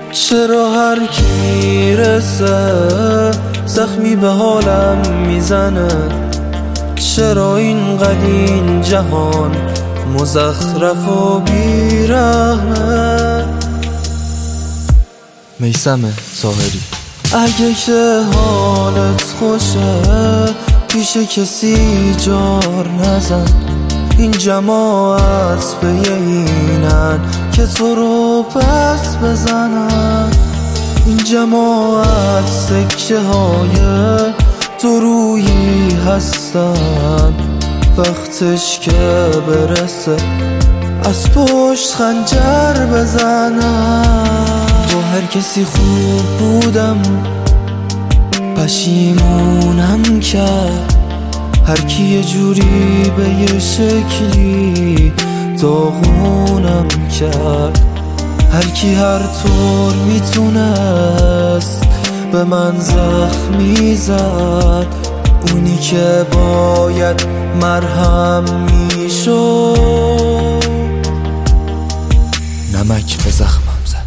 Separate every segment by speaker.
Speaker 1: چرا هر کی میرسه زخمی به حالم میزنه؟ چرا اینقدر این جهان مزخرف و بیرحمه؟ میثم طاهری. اگه که حالت خوشه پیش کسی جار نزن، این جماعت به اینن که تو رو پس بزنن. این جماعت سکه های درویی هستن، وقتش که برسه از پشت خنجر بزنن. با هر کسی خوب بودم پشیمونم کرد، هر کی یه جوری به یه شکلی داغونم کرد. هر کی هر طور میتونست به من زخمی زد، اونی که باید مرهم میشد نمک به زخمم زد.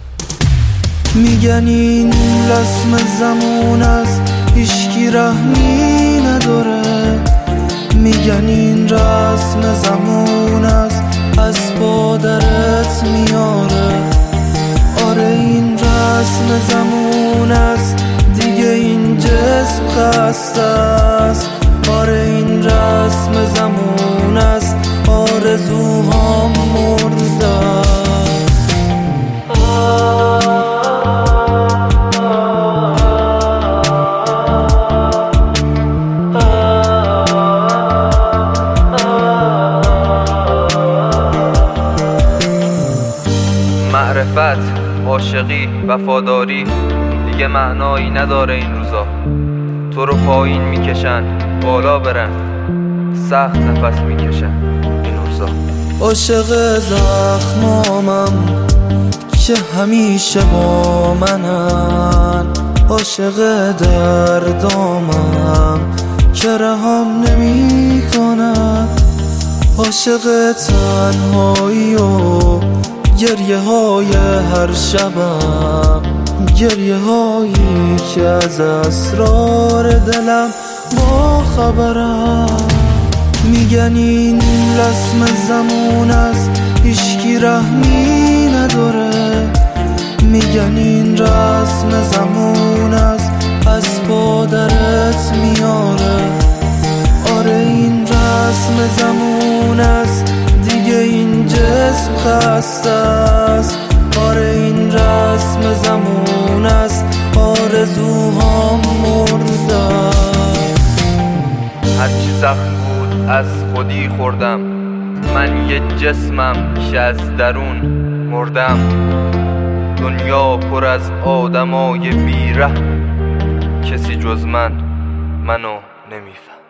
Speaker 1: میگن این رسم زمان است هیچکی رحمی نداره، میگن این رسم زمان است از پادرت میاره. آره این رسم زمان است دیگه، این جسم خسته است. آره این رسم زمان است آرزوهام مرده است.
Speaker 2: معرفت، عاشقی، وفاداری دیگه معنایی نداره این روزا. تو رو پایین میکشن بالا برن، سخت نفس میکشن این روزا.
Speaker 1: عاشق زخمامم که همیشه با منن، عاشق دردامم که رهم نمی کنن، عاشق تنهایی و گریه های هر شبم، گریه هایی که از اسرار دلم با خبرم. میگن این رسم زمان است هیچکی رحمی نداره، میگن این رسم زمان است از پادرت میاره. آره این رسم زمان است دیگه، این جسم خسته است. آره این رسم زمان است آرزوهام مرده است.
Speaker 2: هرچی زخم بود از خودی خوردم، من یه جسمم که از درون مردم. دنیا پر از آدمای بیرحم، کسی جز منو نمیفهم.